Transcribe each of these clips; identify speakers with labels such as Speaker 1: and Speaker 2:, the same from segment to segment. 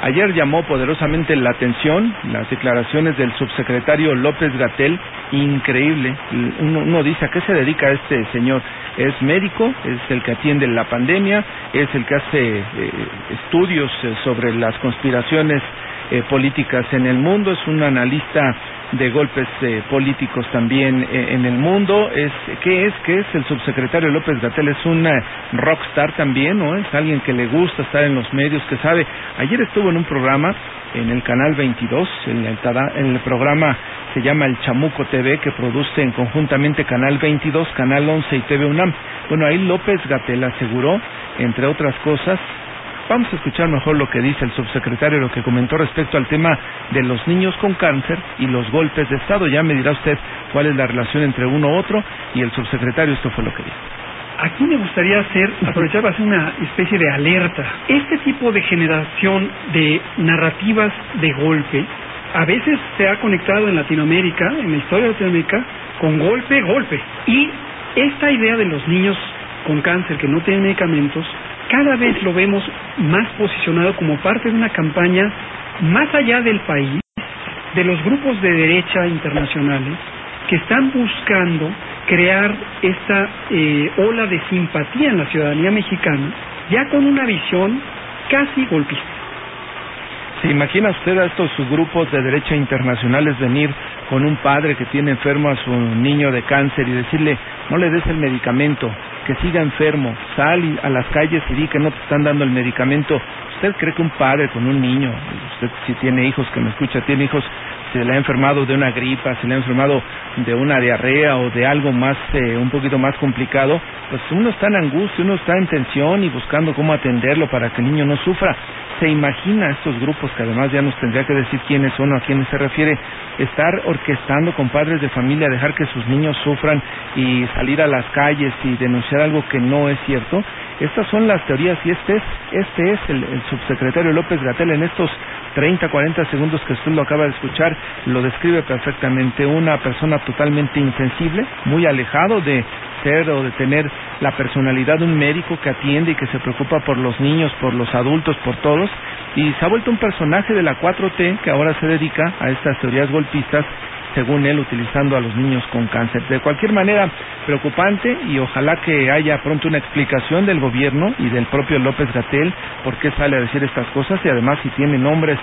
Speaker 1: Ayer llamó poderosamente la atención las declaraciones del subsecretario López-Gatell, increíble. Uno dice, ¿a qué se dedica este señor? Es médico, es el que atiende la pandemia, es el que hace estudios sobre las conspiraciones políticas en el mundo, es un analista de golpes políticos también en el mundo. ¿Qué es el subsecretario López-Gatell? Es un rockstar también, ¿no? Es alguien que le gusta estar en los medios, que sabe. Ayer estuvo en un programa en el canal 22, en el programa se llama El Chamuco TV, que producen conjuntamente Canal 22, Canal 11 y TV UNAM. Bueno, ahí López-Gatell aseguró, entre otras cosas. Vamos a escuchar mejor lo que dice el subsecretario, lo que comentó respecto al tema de los niños con cáncer y los golpes de Estado. Ya me dirá usted cuál es la relación entre uno u otro, y el subsecretario esto fue lo que dijo.
Speaker 2: Aquí me gustaría aprovechar para hacer una especie de alerta. Este tipo de generación de narrativas de golpe a veces se ha conectado en Latinoamérica, en la historia de Latinoamérica, con golpe. Y esta idea de los niños con cáncer que no tienen medicamentos, cada vez lo vemos más posicionado como parte de una campaña más allá del país, de los grupos de derecha internacionales que están buscando crear esta ola de simpatía en la ciudadanía mexicana, ya con una visión casi golpista.
Speaker 1: ¿Se imagina usted a estos grupos de derecha internacionales venir con un padre que tiene enfermo a su niño de cáncer y decirle, no le des el medicamento, que siga enfermo, sal a las calles y di que no te están dando el medicamento? ¿Usted cree que un padre con un niño, usted si tiene hijos, que me escucha, tiene hijos, se le ha enfermado de una gripa, se le ha enfermado de una diarrea o de algo más, un poquito más complicado, pues uno está en angustia, uno está en tensión y buscando cómo atenderlo para que el niño no sufra? ¿Se imagina estos grupos, que además ya nos tendría que decir quiénes son o a quiénes se refiere, estar orquestando con padres de familia, dejar que sus niños sufran y salir a las calles y denunciar algo que no es cierto? Estas son las teorías, y este es el subsecretario López-Gatell. En estos 30, 40 segundos que usted lo acaba de escuchar, lo describe perfectamente. Una persona totalmente insensible, muy alejado de ser o de tener la personalidad de un médico que atiende y que se preocupa por los niños, por los adultos, por todos, y se ha vuelto un personaje de la 4T que ahora se dedica a estas teorías golpistas, según él, utilizando a los niños con cáncer. De cualquier manera, preocupante, y ojalá que haya pronto una explicación del gobierno y del propio López-Gatell por qué sale a decir estas cosas, y además si tiene nombres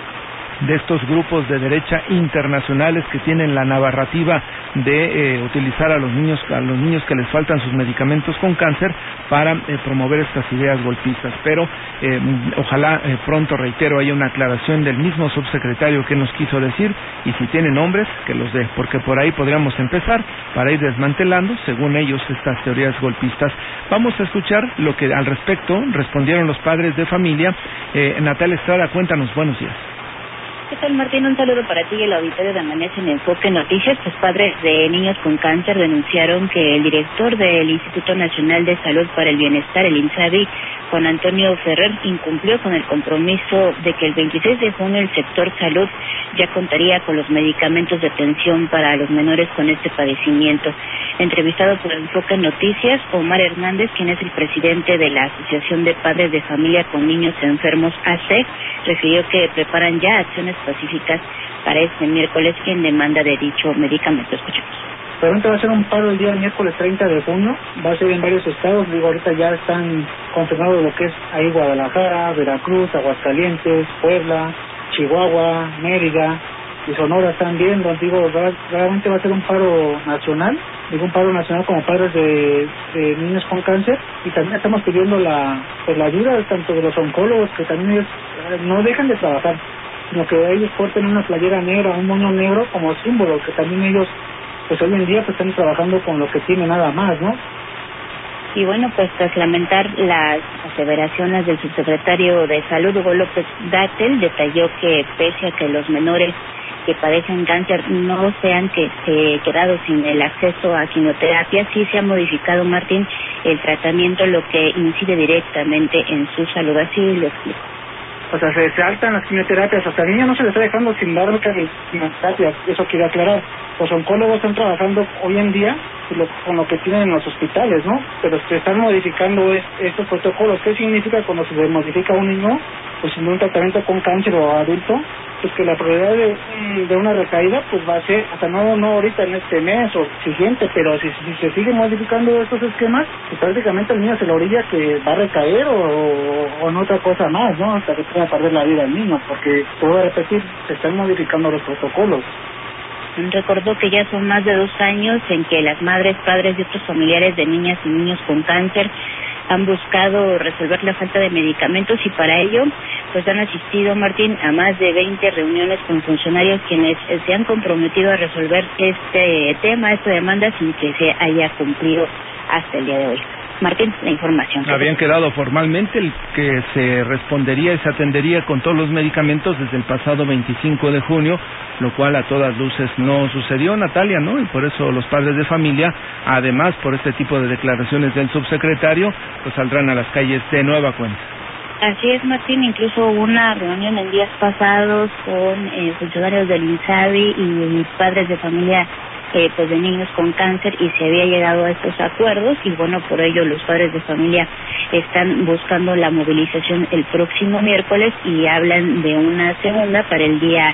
Speaker 1: de estos grupos de derecha internacionales que tienen la narrativa de utilizar a los niños que les faltan sus medicamentos con cáncer para promover estas ideas golpistas. Pero ojalá pronto, reitero, haya una aclaración del mismo subsecretario que nos quiso decir, y si tiene nombres, que los dé, porque por ahí podríamos empezar para ir desmantelando, según ellos, estas teorías golpistas. Vamos a escuchar lo que al respecto respondieron los padres de familia. Natalia Estrada, cuéntanos, buenos días.
Speaker 3: ¿Qué tal, Martín? Un saludo para ti y el auditorio de Amanece en Enfoque Noticias. Pues padres de niños con cáncer denunciaron que el director del Instituto Nacional de Salud para el Bienestar, el INSABI, Juan Antonio Ferrer, incumplió con el compromiso de que el 26 de junio el sector salud ya contaría con los medicamentos de atención para los menores con este padecimiento. Entrevistado por Enfoque Noticias, Omar Hernández, quien es el presidente de la Asociación de Padres de Familia con Niños Enfermos AC, refirió que preparan ya acciones específicas para este miércoles en demanda de dicho medicamento. Escuchemos.
Speaker 4: Realmente va a ser un paro el día miércoles 30 de junio, va a ser en varios estados. Digo, ahorita ya están confirmados lo que es ahí Guadalajara, Veracruz, Aguascalientes, Puebla, Chihuahua, Mérida y Sonora también. Digo, realmente va a ser un paro nacional, digo, un paro nacional como padres de niños con cáncer, y también estamos pidiendo la ayuda tanto de los oncólogos, que también ellos no dejan de trabajar, sino que ellos porten una playera negra, un moño negro como símbolo, que también ellos pues hoy en día pues están trabajando con lo que tienen nada más, ¿no?
Speaker 3: Y bueno, pues tras lamentar las aseveraciones del subsecretario de Salud, Hugo López-Gatell, detalló que pese a que los menores que padecen cáncer no sean quedados sin el acceso a quimioterapia, sí se ha modificado, Martín, el tratamiento, lo que incide directamente en su salud. Así lo explico.
Speaker 4: O sea, se saltan las quimioterapias, hasta a niños no se les está dejando sin dar quimioterapia, eso quiero aclarar. Los oncólogos están trabajando hoy en día con lo que tienen en los hospitales, ¿no? Pero se están modificando estos protocolos. ¿Qué significa cuando se modifica un niño? pues en un tratamiento con cáncer o adulto, pues que la probabilidad de una recaída pues va a ser, hasta no ahorita en este mes o siguiente, pero si se siguen modificando estos esquemas, pues prácticamente el niño se le orilla que va a recaer o en otra cosa más, ¿no? Hasta que pueda perder la vida el niño, porque, puedo repetir, se están modificando los protocolos.
Speaker 3: Recordó que ya son más de 2 años en que las madres, padres y otros familiares de niñas y niños con cáncer han buscado resolver la falta de medicamentos y para ello pues han asistido, Martín, a más de 20 reuniones con funcionarios quienes se han comprometido a resolver este tema, esta demanda, sin que se haya cumplido hasta el día de hoy. Martín, la información.
Speaker 1: Habían quedado formalmente el que se respondería y se atendería con todos los medicamentos desde el pasado 25 de junio, lo cual a todas luces no sucedió, Natalia, ¿no? Y por eso los padres de familia, además por este tipo de declaraciones del subsecretario, pues saldrán a las calles de nueva cuenta.
Speaker 3: Así es, Martín, incluso hubo una reunión en días pasados con funcionarios del INSABI y padres de familia pues de niños con cáncer y se había llegado a estos acuerdos y bueno, por ello los padres de familia están buscando la movilización el próximo miércoles y hablan de una segunda para el día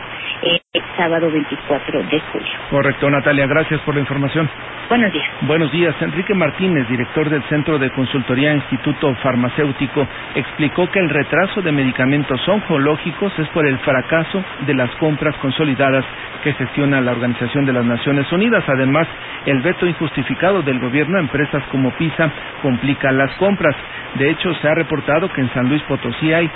Speaker 3: sábado 24 de julio.
Speaker 1: Correcto, Natalia, gracias por la información.
Speaker 3: Buenos días.
Speaker 1: Buenos días. Enrique Martínez, director del Centro de Consultoría Instituto Farmacéutico, explicó que el retraso de medicamentos oncológicos es por el fracaso de las compras consolidadas que gestiona la Organización de las Naciones Unidas. Además, el veto injustificado del gobierno a empresas como PISA complica las compras. De hecho, se ha reportado que en San Luis Potosí hay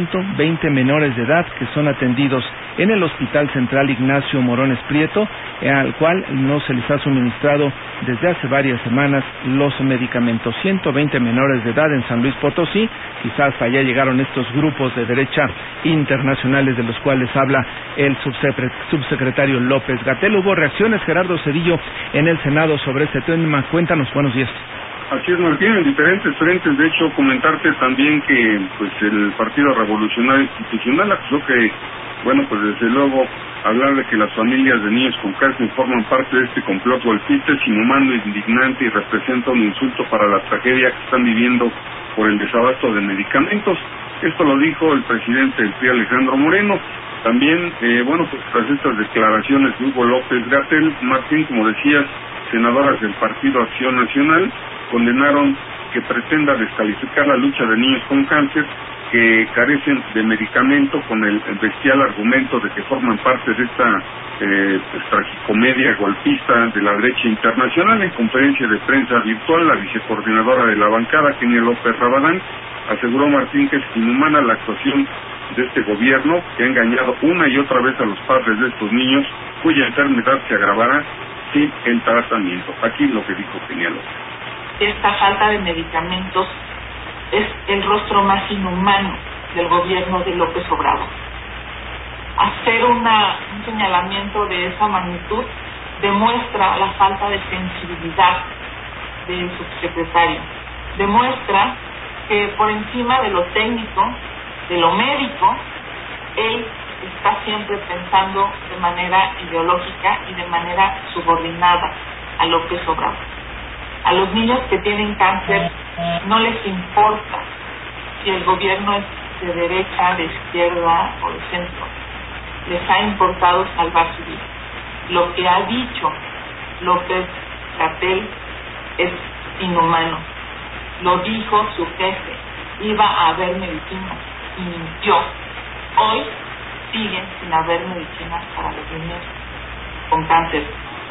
Speaker 1: 120 menores de edad que son atendidos en el Hospital Central Ignacio Morones Prieto, al cual no se les ha suministrado desde hace varias semanas los medicamentos. 120 menores de edad en San Luis Potosí, quizás hasta allá llegaron estos grupos de derecha internacionales de los cuales habla el subsecretario López-Gatell. Hubo reacciones, Gerardo Cedillo, en el Senado sobre este tema. Cuéntanos, buenos días.
Speaker 5: Así es, Martín, en diferentes frentes. De hecho, comentarte también que pues el Partido Revolucionario Institucional acusó que, bueno, pues desde luego hablar de que las familias de niños con cáncer forman parte de este complot golpista es inhumano, indignante y representa un insulto para la tragedia que están viviendo por el desabasto de medicamentos. Esto lo dijo el presidente del PRI, Alejandro Moreno. También, bueno, pues tras estas declaraciones de Hugo López-Gatell, Martín, como decías, senadoras del Partido Acción Nacional condenaron que pretenda descalificar la lucha de niños con cáncer que carecen de medicamento con el bestial argumento de que forman parte de esta tragicomedia golpista de la derecha internacional. En conferencia de prensa virtual, la vicecoordinadora de la bancada, Kenia López Rabadán, aseguró, Martín, que es inhumana la actuación de este gobierno que ha engañado una y otra vez a los padres de estos niños cuya enfermedad se agravará sin el tratamiento. Aquí lo que dijo Kenia López.
Speaker 6: Esta falta de medicamentos es el rostro más inhumano del gobierno de López Obrador. Hacer un señalamiento de esa magnitud demuestra la falta de sensibilidad del subsecretario. Demuestra que por encima de lo técnico, de lo médico, él está siempre pensando de manera ideológica y de manera subordinada a López Obrador. A los niños que tienen cáncer no les importa si el gobierno es de derecha, de izquierda o de centro. Les ha importado salvar su vida. Lo que ha dicho López-Gatell es inhumano. Lo dijo su jefe. Iba a haber medicina y mintió. Hoy siguen sin haber medicina para los niños con cáncer.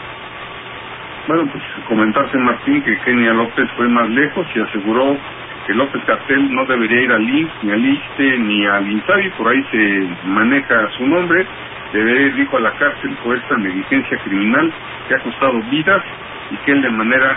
Speaker 5: Bueno, pues comentarte, Martín, que Kenia López fue más lejos y aseguró que López-Gatell no debería ir al IMSS, ni al ISSSTE, ni al INSABI, por ahí se maneja su nombre, debería ir, dijo, a la cárcel por esta negligencia criminal que ha costado vidas y que él de manera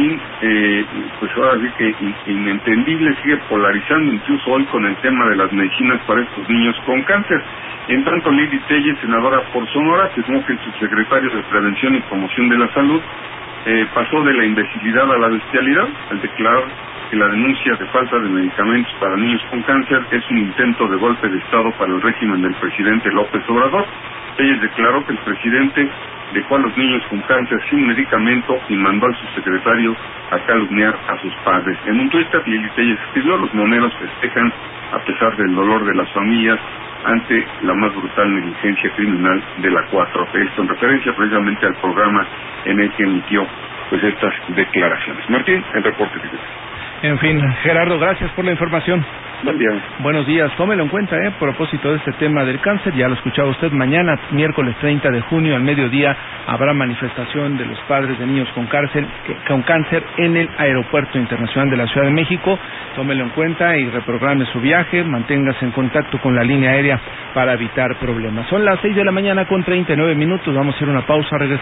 Speaker 5: pues ahora sí que inentendible sigue polarizando incluso hoy con el tema de las medicinas para estos niños con cáncer. En tanto, Lili Telles, senadora por Sonora, afirmó que el subsecretario de Prevención y Promoción de la Salud pasó de la imbecilidad a la bestialidad al declarar que la denuncia de falta de medicamentos para niños con cáncer es un intento de golpe de Estado para el régimen del presidente López Obrador. Telles declaró que el presidente dejó a los niños con cáncer sin medicamento y mandó al subsecretario a calumniar a sus padres. En un tuit, Lili Telles escribió: los moneros festejan a pesar del dolor de las familias ante la más brutal negligencia criminal de la 4T. Esto en referencia precisamente al programa en el que emitió pues estas declaraciones. Martín, el reporte que
Speaker 1: En fin, Gerardo, gracias por la información.
Speaker 5: Buen día.
Speaker 1: Buenos días, tómelo en cuenta, a propósito de este tema del cáncer, ya lo escuchaba usted, mañana, miércoles 30 de junio, al mediodía, habrá manifestación de los padres de niños con cáncer en el Aeropuerto Internacional de la Ciudad de México. Tómelo en cuenta y reprograme su viaje, manténgase en contacto con la línea aérea para evitar problemas. Son las 6 de la mañana con 39 minutos, vamos a hacer una pausa, regresamos.